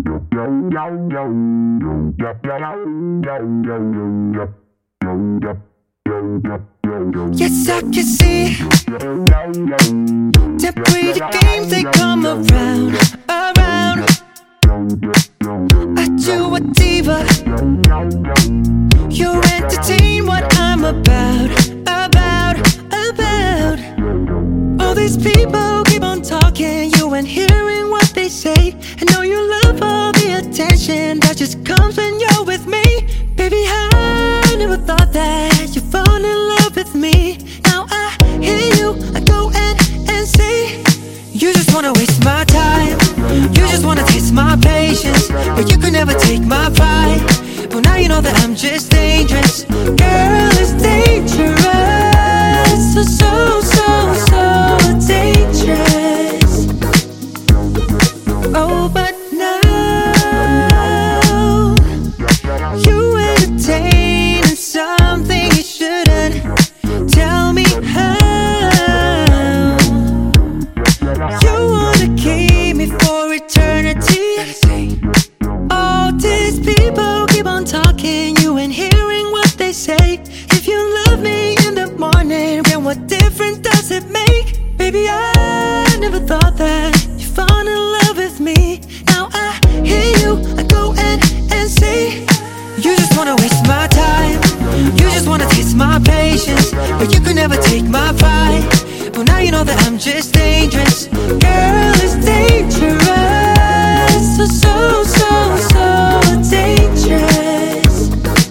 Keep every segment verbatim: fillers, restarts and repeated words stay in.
Yes, I can see the pretty games they come around, around. Are you a diva? You entertain what I'm about, about, about. All these people keep on talking, you ain't hearing what they say. I know you love all the attention that just comes when you're with me. Baby, I never thought that you'd fall in love with me. Now I hear you, I go and, and say you just wanna waste my time, you just wanna taste my patience, but you could never take my pride. Well, now you know that I'm just dangerous. Girl, it's dangerous. So, so, so, so dangerous. Oh, but now you entertain something you shouldn't. Tell me how. You wanna keep me for eternity. All these people keep on talking, you ain't hearing what they say. If you love me in the morning, then what difference does it make? Baby, I never thought that you'd fall in love with me. Now I hear you, I go and, and say you just wanna waste my time, you just wanna taste my patience, but you could never take my pride. Well, now you know that I'm just dangerous. Girl, it's dangerous. So, so, so, so dangerous.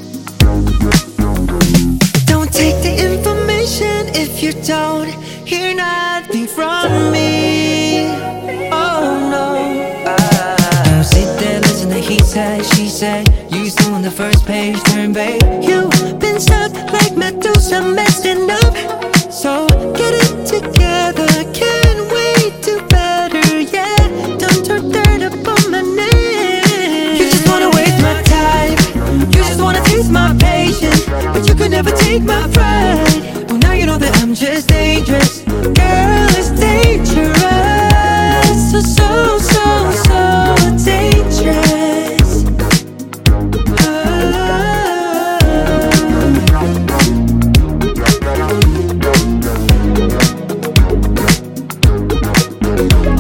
Don't take the information if you don't hear nothing from me. Oh no. Don't sit there, listen to he said, she said. You still on the first page, turn babe. You've been stuck like Medusa, messing up. So get it together, can't wait to better, yeah. Don't turn dirt up on my name. You just wanna waste my time, you just wanna taste my patience, but you could never take my pride. Well, now you know that I'm just dangerous. Girl, it's dangerous. So, so, so, so dangerous. Oh.